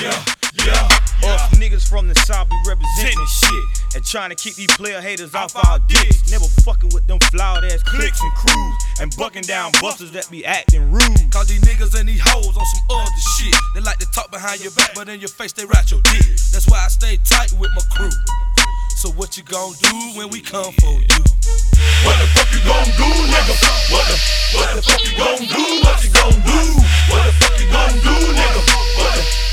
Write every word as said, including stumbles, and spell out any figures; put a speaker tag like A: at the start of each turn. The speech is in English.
A: yeah, yeah, yeah.
B: Us niggas from the South be representing shit and trying to keep these player haters off our dicks. Never fucking with them flawed ass cliques and crews and bucking down busters that be acting rude.
A: Cause these niggas and these hoes on some other shit. They like to talk behind your back, but in your face they write your dick. That's why I stay tight with my crew. So what you gon' do when we come for you?